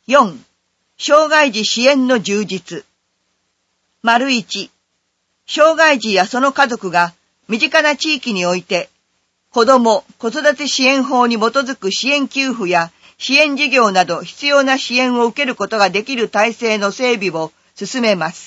4、障害児支援の充実。1、障害児やその家族が身近な地域において、子ども・子育て支援法に基づく支援給付や支援事業など必要な支援を受けることができる体制の整備を進めます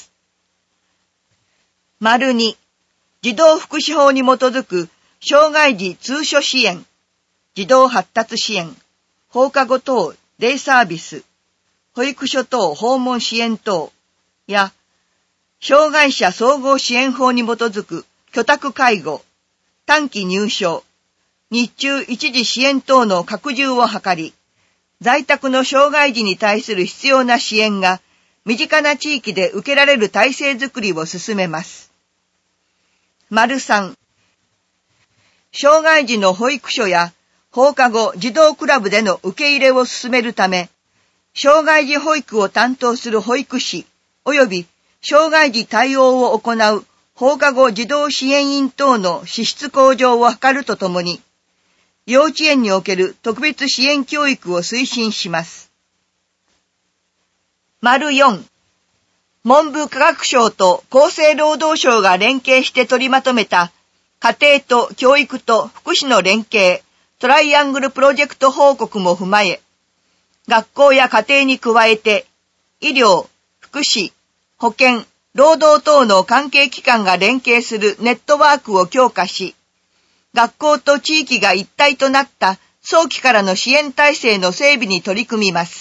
。2、児童福祉法に基づく障害児通所支援、児童発達支援、放課後等デイサービス、保育所等訪問支援等や、障害者総合支援法に基づく居宅介護、短期入所、日中一時支援等の拡充を図り、在宅の障害児に対する必要な支援が身近な地域で受けられる体制づくりを進めます。3、障害児の保育所や放課後児童クラブでの受け入れを進めるため、障害児保育を担当する保育士及び障害児対応を行う放課後児童支援員等の資質向上を図るとともに、幼稚園における特別支援教育を推進します。4、文部科学省と厚生労働省が連携して取りまとめた家庭と教育と福祉の連携トライアングルプロジェクト報告も踏まえ、学校や家庭に加えて医療、福祉、保健、労働等の関係機関が連携するネットワークを強化し、学校と地域が一体となった早期からの支援体制の整備に取り組みます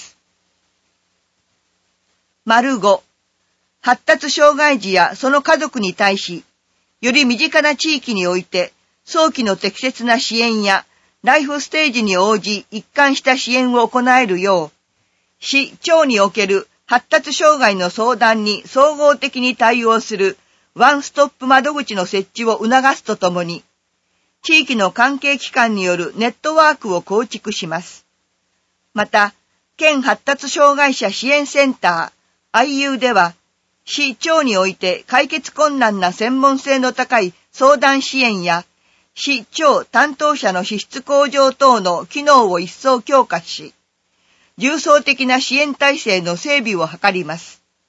。5、発達障害児やその家族に対し、より身近な地域において早期の適切な支援やライフステージに応じ一貫した支援を行えるよう、市・町における発達障害の相談に総合的に対応するワンストップ窓口の設置を促すとともに、地域の関係機関によるネットワークを構築します。また、県発達障害者支援センター IU では、市・町において解決困難な専門性の高い相談支援や、市・町担当者の資質向上等の機能を一層強化し、重層的な支援体制の整備を図ります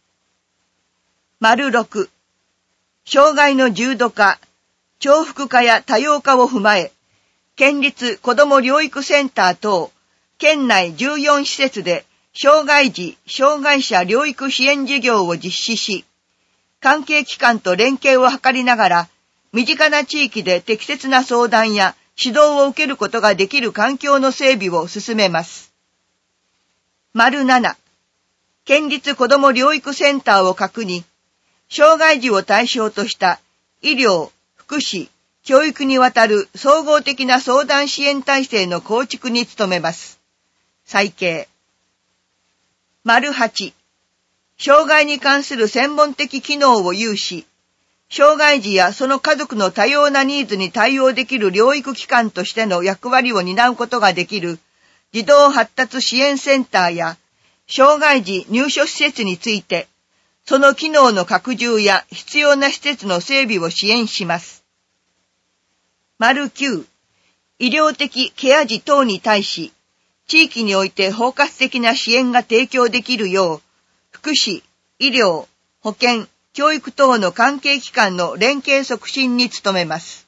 。6、障害の重度化、重複化や多様化を踏まえ、県立子ども療育センター等、県内14施設で障害児・障害者療育支援事業を実施し、関係機関と連携を図りながら、身近な地域で適切な相談や指導を受けることができる環境の整備を進めます。7、県立子ども療育センターを確認、障害児を対象とした医療、福祉、教育にわたる総合的な相談支援体制の構築に努めます。再掲。8、障害に関する専門的機能を有し、障害児やその家族の多様なニーズに対応できる療育機関としての役割を担うことができる児童発達支援センターや障害児入所施設について、その機能の拡充や必要な施設の整備を支援します。9、医療的ケア児等に対し、地域において包括的な支援が提供できるよう、福祉、医療、保健、教育等の関係機関の連携促進に努めます。